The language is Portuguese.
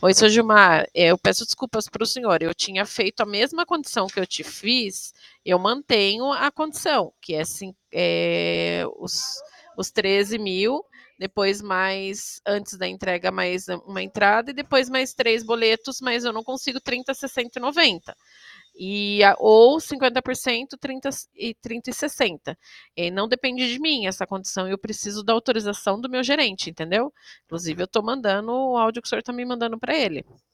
Oi, seu Gilmar, eu peço desculpas para o senhor. Eu tinha feito a mesma condição que eu te fiz, eu mantenho a condição, que é, assim, os 13 mil, depois mais, antes da entrega, mais uma entrada, e depois mais 3 boletos, mas eu não consigo 30, 60 e 90. Ou 50%, 30 e 60. E não depende de mim essa condição, eu preciso da autorização do meu gerente, entendeu? Inclusive, eu estou mandando o áudio que o senhor está me mandando para ele.